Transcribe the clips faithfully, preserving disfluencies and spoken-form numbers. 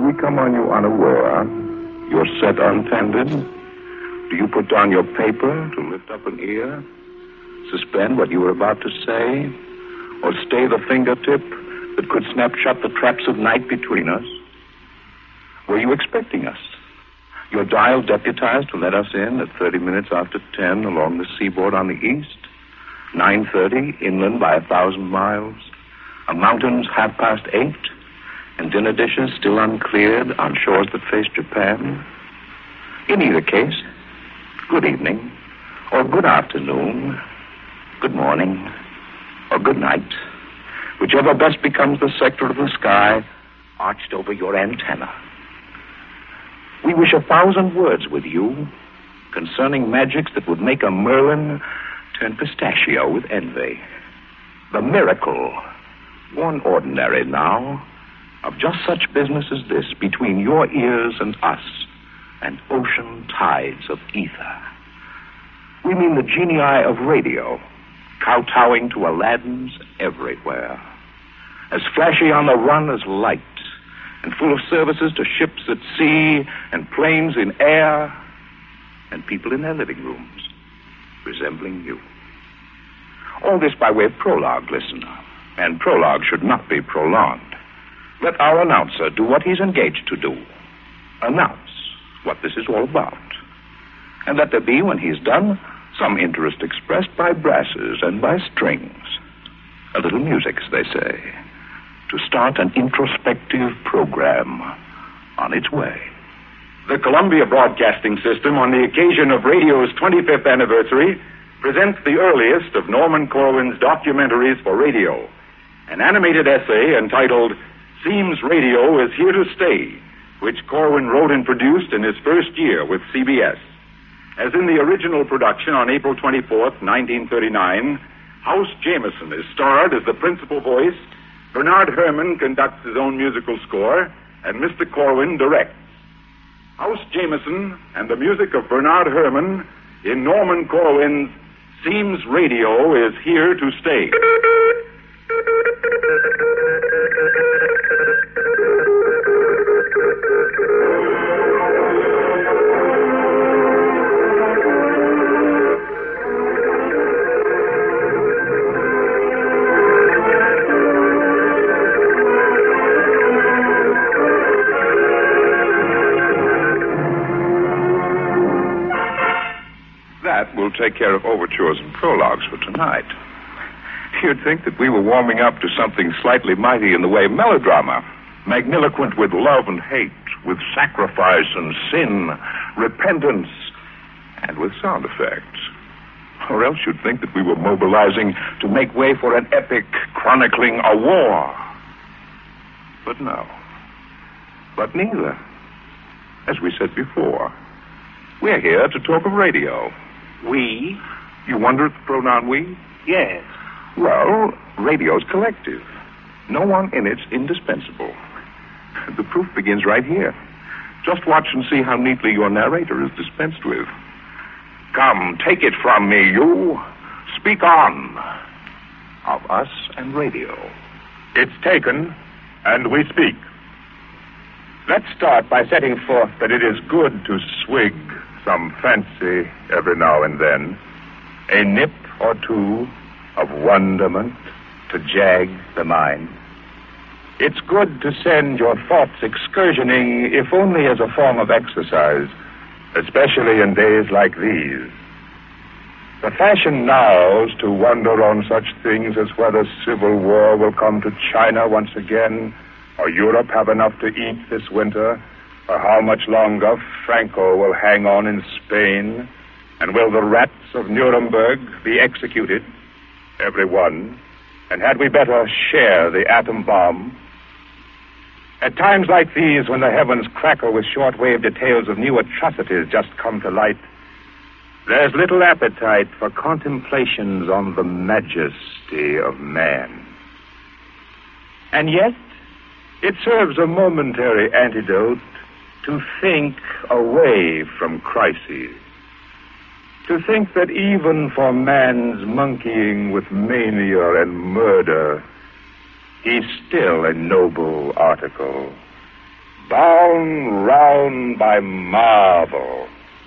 we come on you unaware, your set untended, do you put down your paper to lift up an ear, suspend what you were about to say, or stay the fingertip that could snap shut the traps of night between us? Were you expecting us? Your dial deputized to let us in at thirty minutes after ten along the seaboard on the east, nine thirty inland by a thousand miles, a mountains half past eight, and dinner dishes still uncleared on shores that face Japan? In either case, good evening, or good afternoon, good morning, or good night, whichever best becomes the sector of the sky arched over your antenna. We wish a thousand words with you concerning magics that would make a Merlin turn pistachio with envy. The miracle, one ordinary now, of just such business as this between your ears and us and ocean tides of ether. We mean the genii of radio, kowtowing to Aladdins everywhere, as flashy on the run as light, and full of services to ships at sea and planes in air and people in their living rooms, resembling you. All this by way of prologue, listener, and prologue should not be prolonged. Let our announcer do what he's engaged to do. Announce what this is all about. And let there be, when he's done, some interest expressed by brasses and by strings. A little music, as they say, to start an introspective program on its way. The Columbia Broadcasting System, on the occasion of radio's twenty-fifth anniversary, presents the earliest of Norman Corwin's documentaries for radio, an animated essay entitled Seems Radio is Here to Stay, which Corwin wrote and produced in his first year with C B S. As in the original production on April twenty-fourth, nineteen thirty-nine, House Jameson is starred as the principal voice, Bernard Herrmann conducts his own musical score, and Mister Corwin directs. House Jameson and the music of Bernard Herrmann in Norman Corwin's Seems Radio is Here to Stay. That will take care of overtures and prologues for tonight. You'd think that we were warming up to something slightly mighty in the way of melodrama, magniloquent with love and hate, with sacrifice and sin, repentance, and with sound effects. Or else you'd think that we were mobilizing to make way for an epic chronicling a war. But no. But neither. As we said before, we're here to talk of radio. We? You wonder at the pronoun we? Yes. Well, radio's collective. No one in it's indispensable. The proof begins right here. Just watch and see how neatly your narrator is dispensed with. Come, take it from me, you. Speak on. Of us and radio. It's taken, and we speak. Let's start by setting forth that it is good to swig some fancy every now and then. A nip or two of wonderment to jag the mind. It's good to send your thoughts excursioning, if only as a form of exercise, especially in days like these. The fashion now is to wonder on such things as whether civil war will come to China once again, or Europe have enough to eat this winter, or how much longer Franco will hang on in Spain, and will the rats of Nuremberg be executed, every one, and had we better share the atom bomb? At times like these, when the heavens crackle with short-wave details of new atrocities just come to light, there's little appetite for contemplations on the majesty of man. And yet, it serves a momentary antidote to think away from crises. To think that even for man's monkeying with mania and murder, he's still a noble article, bound round by marble.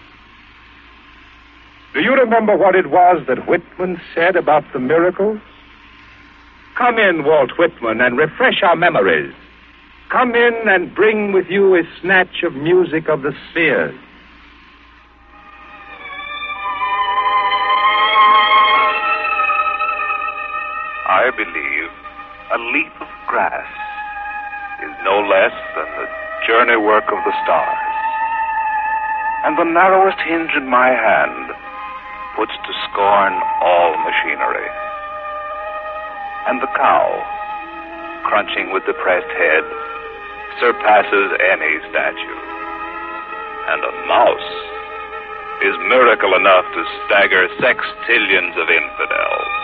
Do you remember what it was that Whitman said about the miracles? Come in, Walt Whitman, and refresh our memories. Come in and bring with you a snatch of music of the spheres. I believe a leaf of grass is no less than the journey work of the stars. And the narrowest hinge in my hand puts to scorn all machinery. And the cow, crunching with depressed head, surpasses any statue. And a mouse is miracle enough to stagger sextillions of infidels.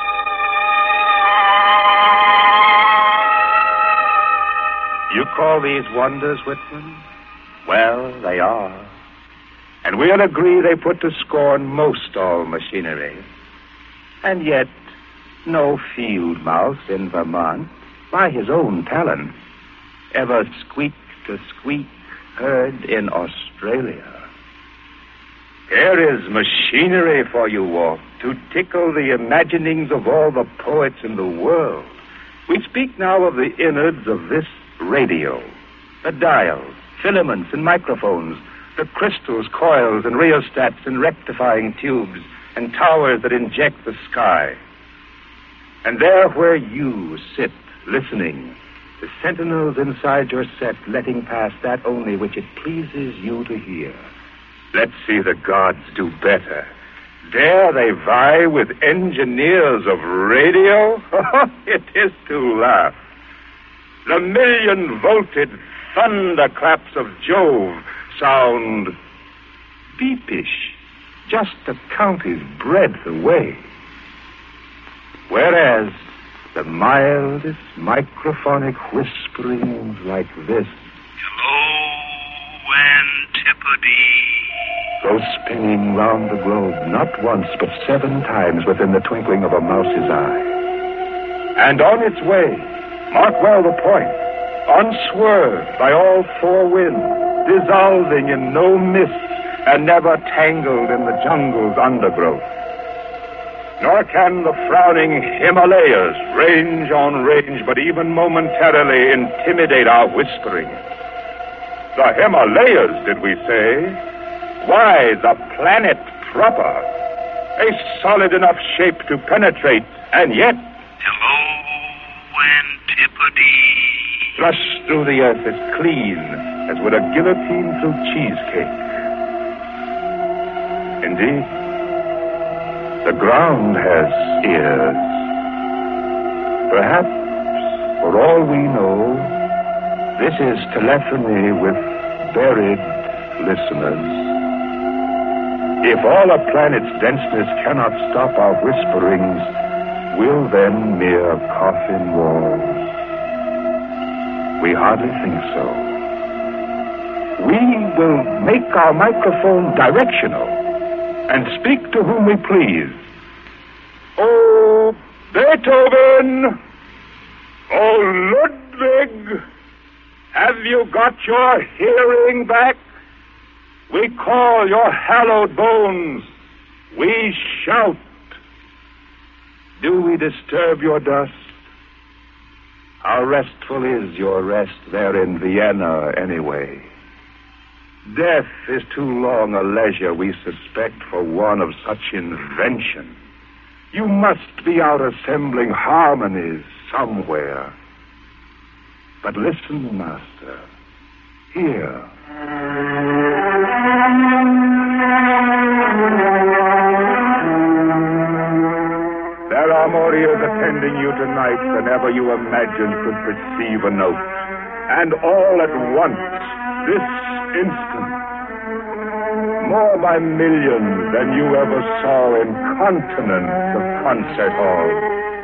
You call these wonders, Whitman? Well, they are. And we'll agree they put to scorn most all machinery. And yet, no field mouse in Vermont, by his own talent, ever squeaked a squeak heard in Australia. Here is machinery for you, Walt, to tickle the imaginings of all the poets in the world. We speak now of the innards of this radio, the dials, filaments, and microphones, the crystals, coils, and rheostats, and rectifying tubes, and towers that inject the sky. And there where you sit, listening, the sentinels inside your set letting pass that only which it pleases you to hear. Let's see the gods do better. Dare they vie with engineers of radio? It is to laugh. The million-volted thunderclaps of Jove sound deepish, just a county's breadth away. Whereas the mildest microphonic whisperings like this, hello, Antipodes, go spinning round the globe not once but seven times within the twinkling of a mouse's eye. And on its way, mark well the point, unswerved by all four winds, dissolving in no mists and never tangled in the jungle's undergrowth. Nor can the frowning Himalayas, range on range, but even momentarily intimidate our whispering. The Himalayas, did we say? Why, the planet proper. A solid enough shape to penetrate, and yet... hello, Antipodes. Thrust through the earth as clean as would a guillotine through cheesecake. Indeed, the ground has ears. Perhaps, for all we know, this is telephony with buried listeners. If all a planet's denseness cannot stop our whisperings, will then mere coffin walls? We hardly think so. We will make our microphone directional and speak to whom we please. Oh, Beethoven! Oh, Ludwig! Have you got your hearing back? We call your hallowed bones. We shout. Do we disturb your dust? How restful is your rest there in Vienna, anyway? Death is too long a leisure, we suspect, for one of such invention. You must be out assembling harmonies somewhere. But listen, Master. Hear. There are more ears attending you tonight than ever you imagined could perceive a note. And all at once, this instant, more by millions than you ever saw in continents of concert halls.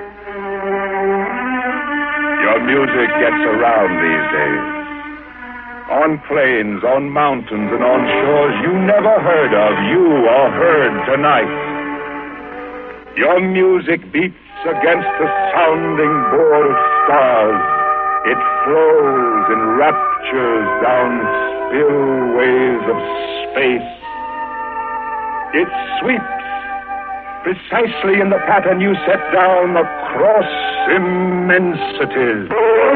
Your music gets around these days. On plains, on mountains, and on shores you never heard of, you are heard tonight. Your music beats against the sounding board of stars, It flows in raptures down spillways of space. It sweeps precisely in the pattern you set down across immensities.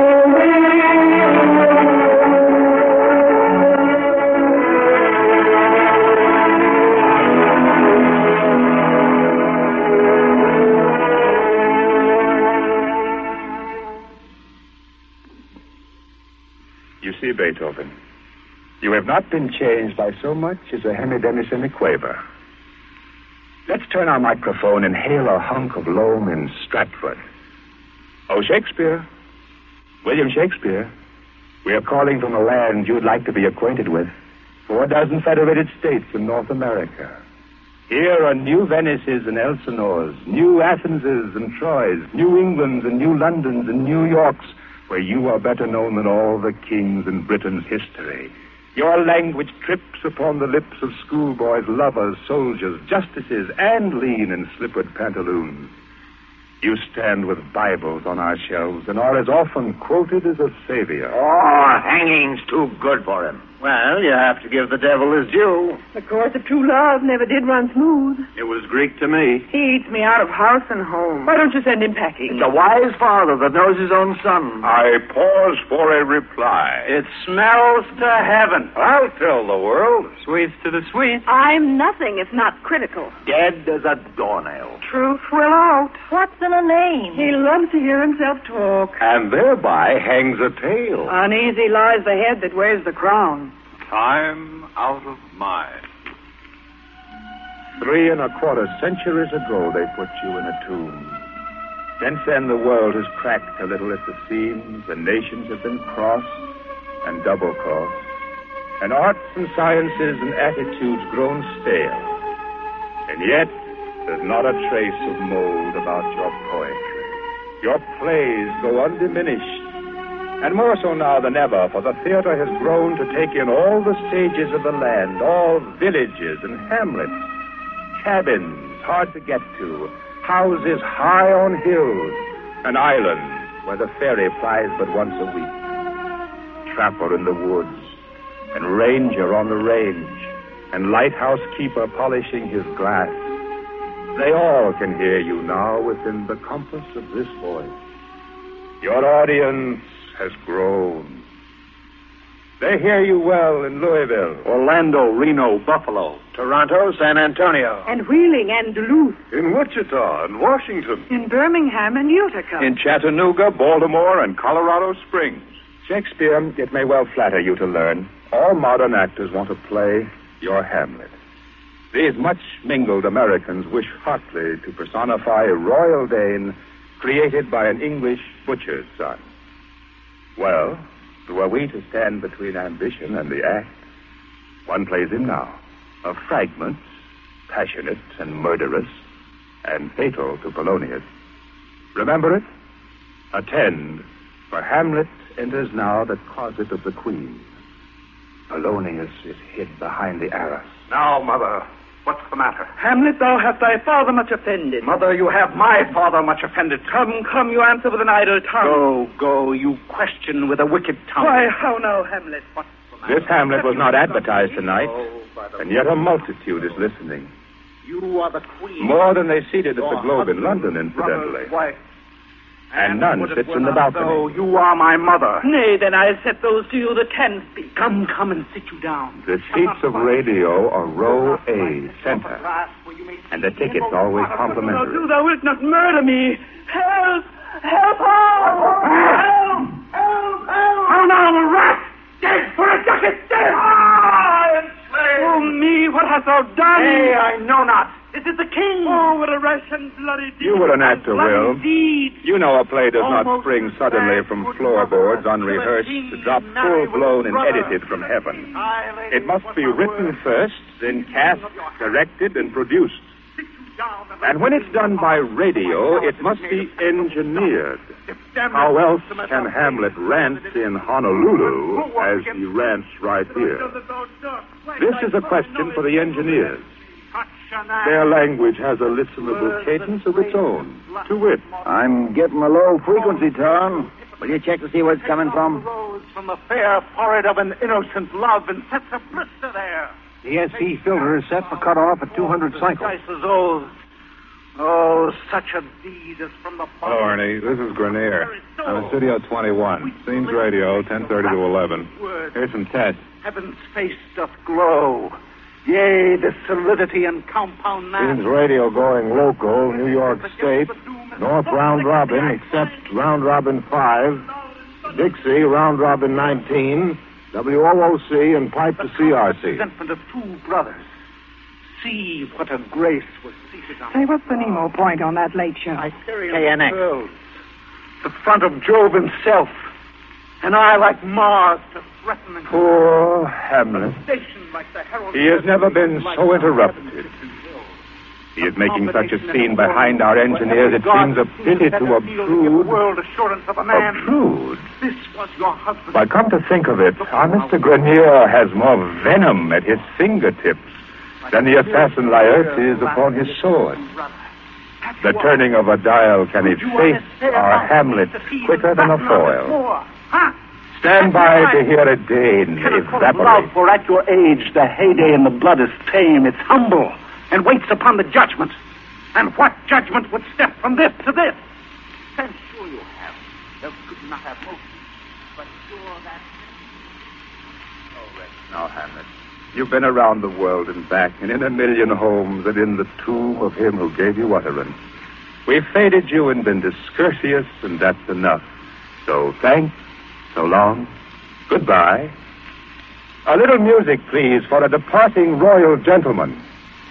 You see, Beethoven, you have not been changed by so much as a hemidemi-semiquaver. Let's turn our microphone and hail a hunk of loam in Stratford. Oh, Shakespeare. William Shakespeare. We are calling from a land you'd like to be acquainted with. Four dozen federated states in North America. Here are new Venices and Elsinores, new Athenses and Troys, New Englands and New Londons and New Yorks, where you are better known than all the kings in Britain's history. Your language trips upon the lips of schoolboys, lovers, soldiers, justices, and lean and slippered pantaloons. You stand with Bibles on our shelves and are as often quoted as a savior. Oh, hanging's too good for him. Well, you have to give the devil his due. The course of true love never did run smooth. It was Greek to me. He eats me out of house and home. Why don't you send him packing? It's a wise father that knows his own son. I pause for a reply. It smells to heaven. I'll tell the world. Sweets to the sweet. I'm nothing if not critical. Dead as a doornail. Truth will out. What's in a name? He loves to hear himself talk. And thereby hangs a tale. Uneasy lies the head that wears the crown. Time out of mind. Three and a quarter centuries ago, they put you in a tomb. Since then, the world has cracked a little at the seams, and nations have been crossed and double-crossed, and arts and sciences and attitudes grown stale. And yet, there's not a trace of mold about your poetry. Your plays go undiminished, and more so now than ever, for the theater has grown to take in all the stages of the land, all villages and hamlets, cabins hard to get to, houses high on hills, and islands where the ferry plies but once a week. Trapper in the woods, and ranger on the range, and lighthouse keeper polishing his glass. They all can hear you now within the compass of this voice. Your audience has grown. They hear you well in Louisville, Orlando, Reno, Buffalo, Toronto, San Antonio. And Wheeling and Duluth. In Wichita and Washington. In Birmingham and Utica. In Chattanooga, Baltimore, and Colorado Springs. Shakespeare, it may well flatter you to learn, all modern actors want to play your Hamlet. These much-mingled Americans wish hotly to personify a royal Dane created by an English butcher's son. Well, who are we to stand between ambition and the act? One plays him now, of fragments, passionate and murderous, and fatal to Polonius. Remember it? Attend, for Hamlet enters now the closet of the queen. Polonius is hid behind the arras. Now, Mother, what's the matter? Hamlet, thou hast thy father much offended. Mother, you have my father much offended. Come, come, you answer with an idle tongue. Go, go, you question with a wicked tongue. Why, how now, Hamlet? What's the matter? This Hamlet was not advertised tonight, and yet a multitude is listening. You are the queen. More than they seated at the Globe in London, incidentally. Wife. And none sits in the balcony. So you are my mother. Nay, then I'll set those to you that can speak. Come, come and sit you down. The seats of radio are row A, center, and the tickets always Now complimentary. do thou wilt not murder me. Help! Help! Help! Help! Help! Oh, now, the rat! Dead for a ducat! Dead! Ah, enslaved! Oh, me, what hast thou done? Nay, I know not. This is the king. Oh, what a rash and bloody deed. You were an actor, Will. Deed. You know a play does not Almost spring suddenly from floorboards, unrehearsed, to drop full-blown and edited from heaven. It must be written first, then cast, directed, and produced. And when it's done by radio, it must be engineered. How else can Hamlet rant in Honolulu as he rants right here? This is a question for the engineers. Their language has a listenable cadence of its own. To wit, I'm getting a low frequency tone. Will you check to see where it's coming from? Rose from the fair forehead of an innocent love and sets a blister there. The S C filter is set for cutoff at two hundred cycles. Twice as old. Oh, such a deed as from the... Hello, Ernie. This is Grenier. I'm in Studio twenty-one. Scenes Radio, ten thirty to eleven. Here's some tests. Heaven's face doth glow. Yea, the solidity and compound mass. Scenes Radio going local, New York State. North Round Robin, except Round Robin five. Dixie, Round Robin nineteen. W O O C, and pipe to C R C. Presentment of two brothers. See what a grace was seated on. Say, what's the Nemo point on that late show? K N X. The front of Jove himself. And I, like Mars, to threaten and... Poor Hamlet. Like the herald He has never been so interrupted. He is making such a scene behind our engineers, it seems a pity to obtrude. Obtrude? This was your husband. But come to think of it, our Mister Grenier has more venom at his fingertips than the assassin Laertes upon his sword. The turning of a dial can efface our Hamlet quicker than a foil. Stand by to hear a Dane evaporate. For at your age, the heyday in the blood is tame. It's humble and waits upon the judgment. And what judgment would step from this to this? I'm sure you have. Thou could not have most, but sure that... Oh, rest now, Hamlet. You've been around the world and back, and in a million homes, and in the tomb of him who gave you utterance. We've faded you and been discourteous, and that's enough. So thanks, so long, goodbye. A little music, please, for a departing royal gentleman.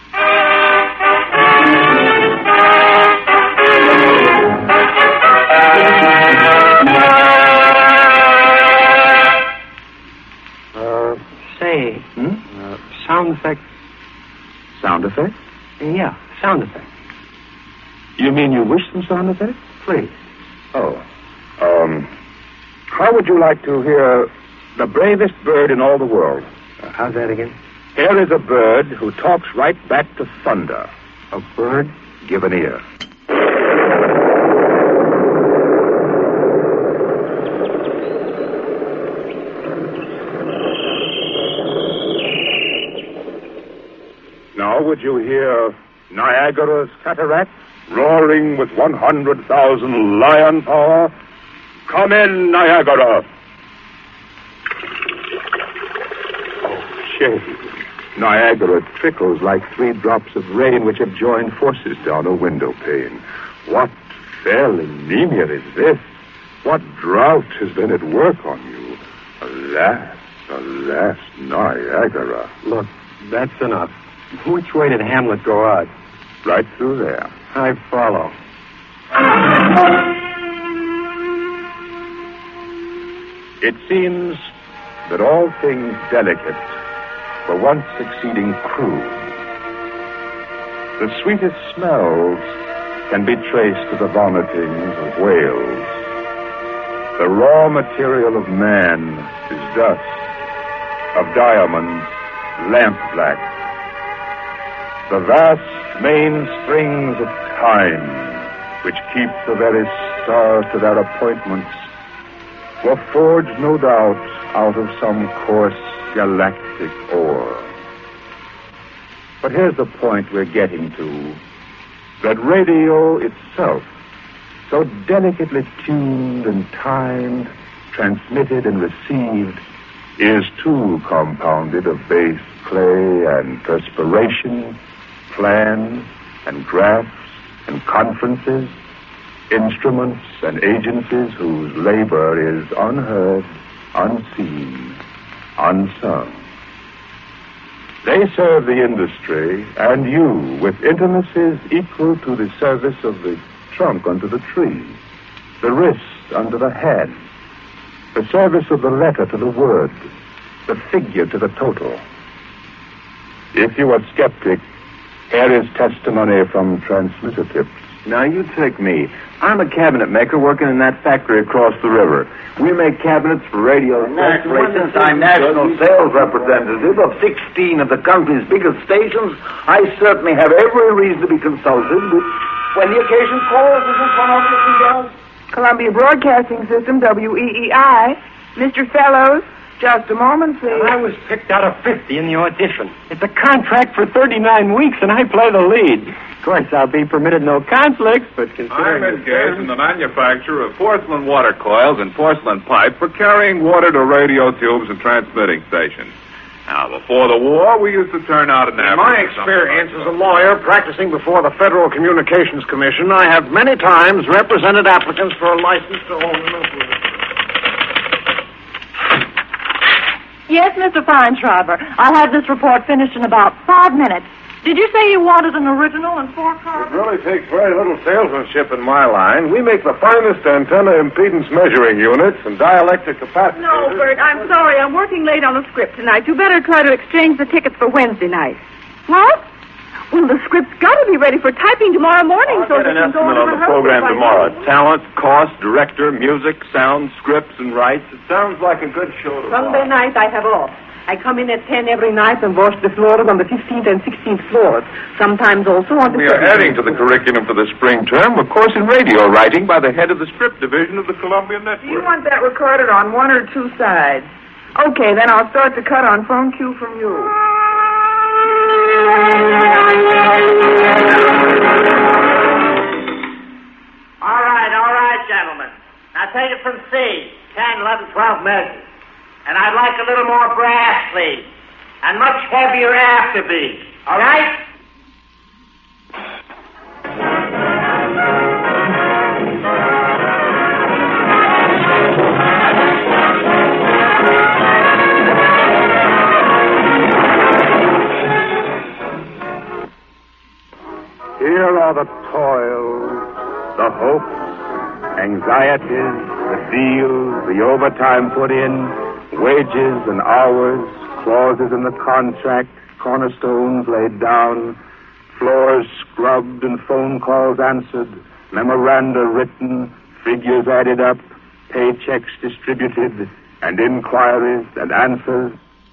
Uh, say, Hmm? uh, sound effects? Sound effects? Yeah, sound effects. You mean you wish some sound effects? Please. Oh. Um, how would you like to hear the bravest bird in all the world? Uh, how's that again? Here is a bird who talks right back to thunder. A bird? Give an ear. Now would you hear Niagara's cataract roaring with one hundred thousand lion power? Come in, Niagara. Oh, shame. Niagara trickles like three drops of rain which have joined forces down a window pane. What fell anemia is this? What drought has been at work on you? Alas, alas, Niagara. Look, that's enough. Which way did Hamlet go out? Right through there. I follow. It seems that all things delicate were once exceeding crude. The sweetest smells can be traced to the vomitings of whales. The raw material of man is dust, of diamonds, lamp-black. The vast mainsprings of time, which keep the very stars to their appointments, were forged, no doubt, out of some coarse galactic ore. But here's the point we're getting to, that radio itself, so delicately tuned and timed, transmitted and received, is too compounded of base clay and perspiration, plans and graphs and conferences, instruments and agencies whose labor is unheard, unseen, unsung. They serve the industry and you with intimacies equal to the service of the trunk unto the tree, the wrist unto the hand, the service of the letter to the word, the figure to the total. If you are skeptic, here is testimony from transmitter tips. Now, you take me. I'm a cabinet maker working in that factory across the river. We make cabinets for radio. Naturally, since I'm national sales representative of sixteen of the country's biggest stations, I certainly have every reason to be consulted. When the occasion calls, isn't one of them, Columbia Broadcasting System, W E E I. Mister Fellows, just a moment, please. I was picked out of fifty in the audition. It's a contract for thirty-nine weeks, and I play the lead. Of course, I'll be permitted no conflicts, but considering... I'm engaged in the manufacture of porcelain water coils and porcelain pipe for carrying water to radio tubes and transmitting stations. Now, before the war, we used to turn out an average. In my experience as a lawyer practicing before the Federal Communications Commission, I have many times represented applicants for a license to own an operator. Yes, Mister Feinschreiber. I'll have this report finished in about five minutes. Did you say you wanted an original and four cars? It really takes very little salesmanship in my line. We make the finest antenna impedance measuring units and dielectric capacitors. No, Bert, I'm sorry. I'm working late on the script tonight. You better try to exchange the tickets for Wednesday night. What? Well, the script's got to be ready for typing tomorrow morning. I'll so get that an can go estimate on on the program tomorrow. Talent, cost, director, music, sound, scripts, and rights. It sounds like a good show tomorrow. Sunday night I have off. I come in at ten every night and wash the floors on the fifteenth and sixteenth floors. Sometimes also on the... We are adding to the curriculum for the spring term a course in radio writing by the head of the script division of the Columbia Network. Do you want that recorded on one or two sides? Okay, then I'll start the cut on phone cue from you. All right, all right, gentlemen. Now take it from C. ten, eleven, twelve measures. And I'd like a little more brass, please. And much heavier afterbeat. All right? Here are the toils, the hopes, anxieties, the deals, the overtime put in, wages and hours, clauses in the contract, cornerstones laid down, floors scrubbed and phone calls answered, memoranda written, figures added up, paychecks distributed, and inquiries and answers.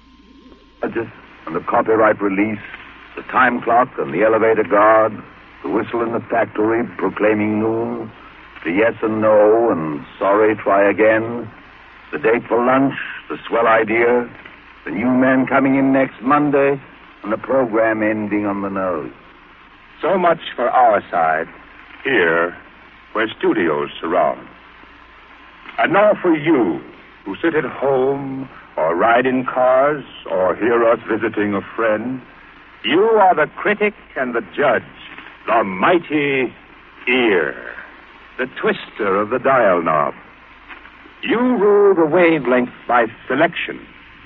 And the copyright release, the time clock and the elevator guard, the whistle in the factory proclaiming noon, the yes and no and sorry, try again, the date for lunch, the swell idea, the new man coming in next Monday, and the program ending on the nose. So much for our side, here, where studios surround. And now for you, who sit at home, or ride in cars, or hear us visiting a friend, you are the critic and the judge, the mighty ear, the twister of the dial knob. You rule the wavelength by selection.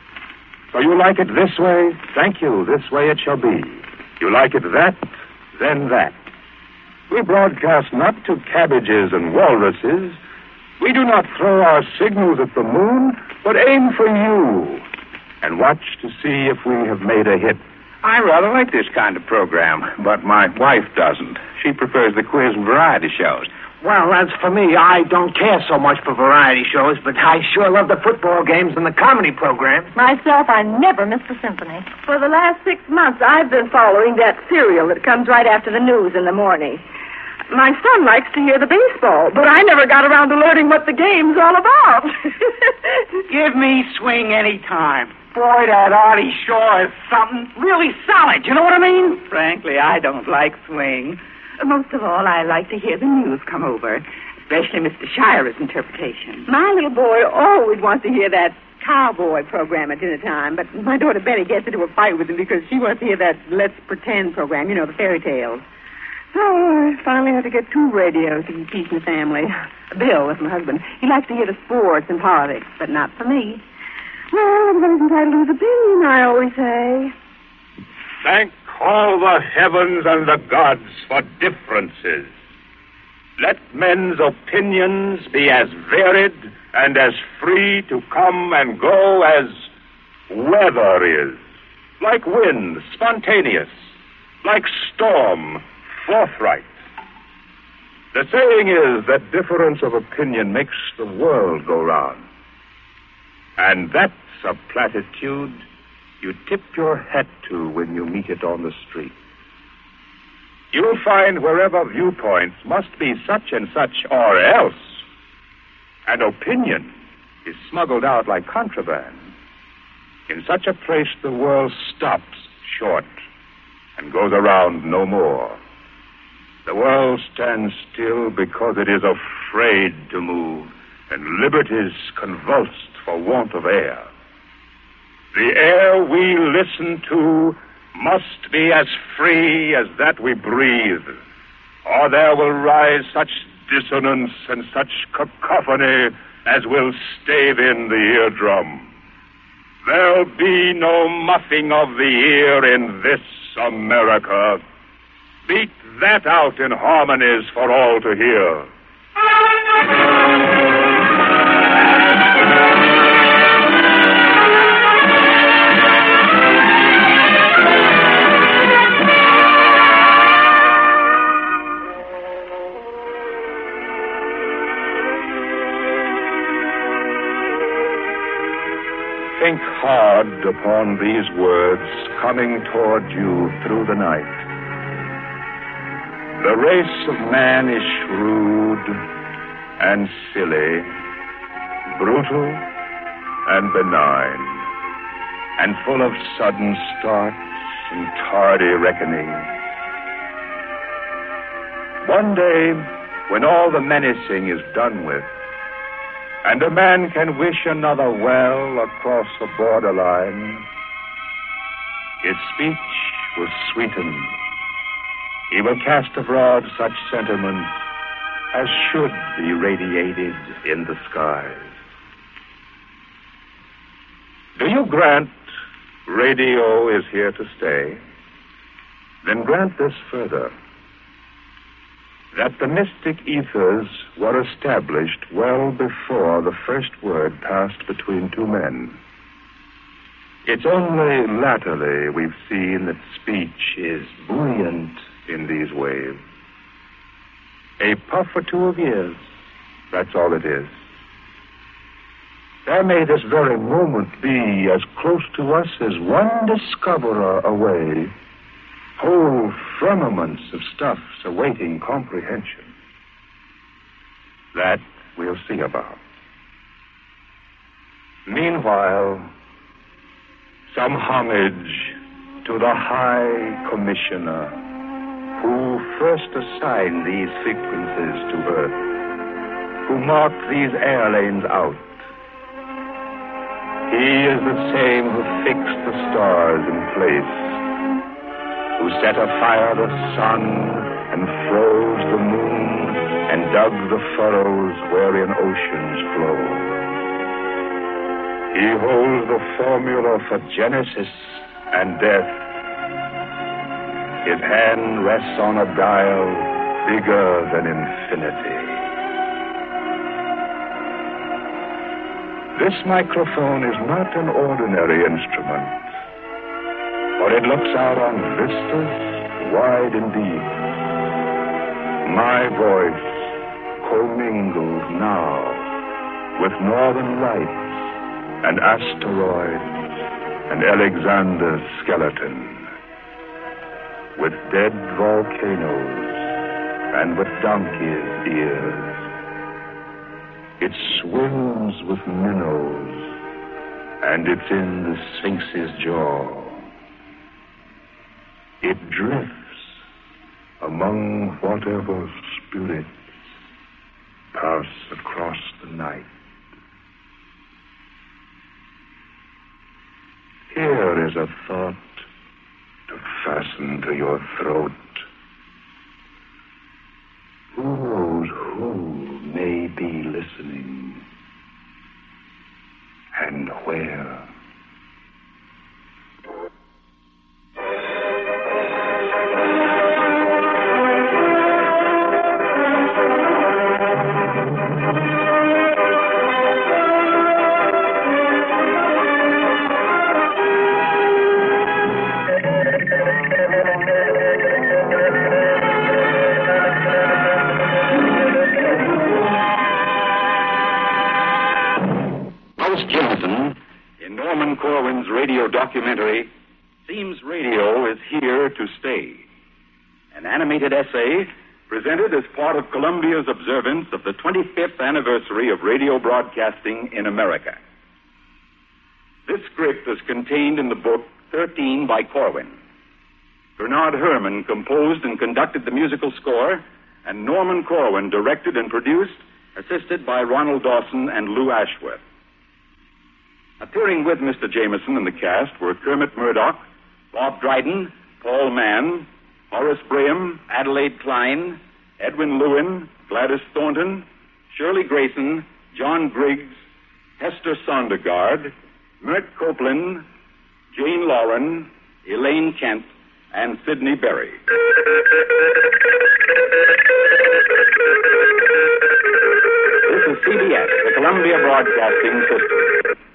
So you like it this way? Thank you. This way it shall be. You like it that? Then that. We broadcast not to cabbages and walruses. We do not throw our signals at the moon, but aim for you and watch to see if we have made a hit. I rather like this kind of program, but my wife doesn't. She prefers the quiz and variety shows. Well, as for me, I don't care so much for variety shows, but I sure love the football games and the comedy programs. Myself, I never miss the symphony. For the last six months, I've been following that serial that comes right after the news in the morning. My son likes to hear the baseball, but I never got around to learning what the game's all about. Give me swing any time. Boy, that Artie Shaw is something really solid. You know what I mean? Frankly, I don't like swing. Most of all, I like to hear the news come over, especially Mister Shire's interpretation. My little boy always wants to hear that cowboy program at dinner time, but my daughter Betty gets into a fight with him because she wants to hear that Let's Pretend program, you know, the fairy tales. So I finally had to get two radios to keep peace in the family. Bill, that's my husband, he likes to hear the sports and politics, but not for me. Well, everybody's entitled to his opinion, I always say. Thank all the heavens and the gods for differences. Let men's opinions be as varied and as free to come and go as weather is. Like wind, spontaneous. Like storm, forthright. The saying is that difference of opinion makes the world go round. And that's a platitude you tip your hat to when you meet it on the street. You'll find wherever viewpoints must be such and such or else and opinion is smuggled out like contraband, in such a place the world stops short and goes around no more. The world stands still because it is afraid to move, and liberty's convulsed for want of air. The air we listen to must be as free as that we breathe, or there will rise such dissonance and such cacophony as will stave in the eardrum. There'll be no muffing of the ear in this America. Beat that out in harmonies for all to hear. Think hard upon these words coming toward you through the night. The race of man is shrewd and silly, brutal and benign, and full of sudden starts and tardy reckonings. One day, when all the menacing is done with, and a man can wish another well across the borderline, his speech will sweeten. He will cast abroad such sentiment as should be radiated in the skies. Do you grant radio is here to stay? Then grant this further, that the mystic ethers were established well before the first word passed between two men. It's only latterly we've seen that speech is buoyant in these waves. A puff or two of years, that's all it is. There may this very moment be as close to us as one discoverer away, whole firmaments of stuffs awaiting comprehension. That we'll see about. Meanwhile, some homage to the High Commissioner who first assigned these frequencies to Earth, who marked these air lanes out. He is the same who fixed the stars in place, who set afire the sun and froze the moon and dug the furrows wherein oceans flow. He holds the formula for genesis and death. His hand rests on a dial bigger than infinity. This microphone is not an ordinary instrument, for it looks out on vistas wide and deep. My voice commingles now with northern lights and asteroids and Alexander's skeleton, with dead volcanoes and with donkey's ears. It swims with minnows, and it's in the Sphinx's jaw. It drifts among whatever spirits pass across the night. Here is a thought to fasten to your throat. Who knows who may be listening, and where? Documentary, seems radio is here to stay. An animated essay presented as part of Columbia's observance of the twenty-fifth anniversary of radio broadcasting in America. This script is contained in the book thirteen by Corwin. Bernard Herrmann composed and conducted the musical score, and Norman Corwin directed and produced, assisted by Ronald Dawson and Lou Ashworth. Appearing with Mister Jameson in the cast were Kermit Murdoch, Bob Dryden, Paul Mann, Horace Braham, Adelaide Klein, Edwin Lewin, Gladys Thornton, Shirley Grayson, John Griggs, Hester Sondergaard, Mert Copeland, Jane Lauren, Elaine Kent, and Sidney Berry. This is C B S, the Columbia Broadcasting System.